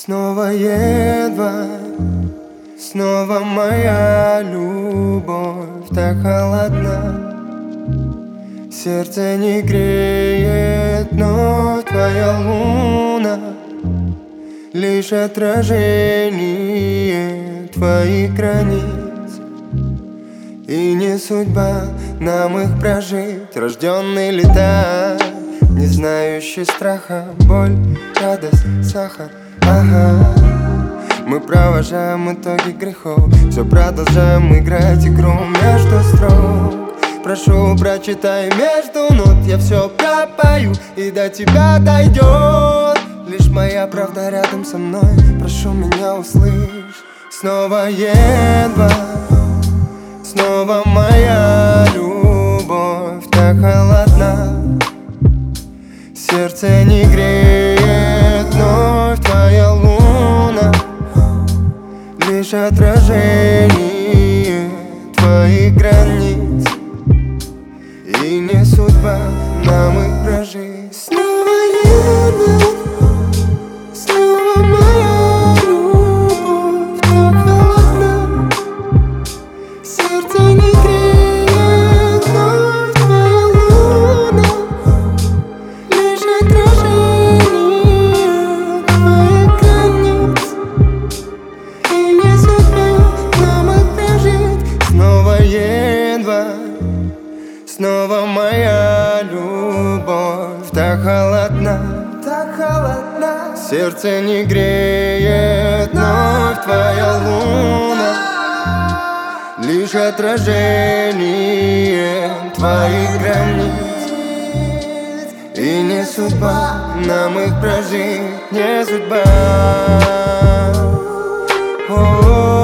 Снова едва, снова моя любовь так холодна. Сердце не греет, но твоя луна лишь отражение твоих границ. И не судьба нам их прожить, рожденный летать, не знающий страха, боль, радость, сахар. Ага. Мы провожаем итоги грехов, все продолжаем играть игру между строк. Прошу, прочитай между нот, я все пропою, и до тебя дойдет лишь моя правда рядом со мной. Прошу, меня услышь. Снова едва, снова моя любовь так холодна. Сердце не греет, вновь твоя луна лишь отражение твоих границ. И не судьба нам их прожить. Снова едва, снова моя любовь так холодна. Сердце не греет, вновь твоя луна лишь отражение твоих границ. И не судьба нам их прожить. Снова едва, снова моя любовь так холодна, так холодна. Сердце не греет, вновь твоя луна лишь отражение твоих границ. И не судьба нам их прожить, не судьба.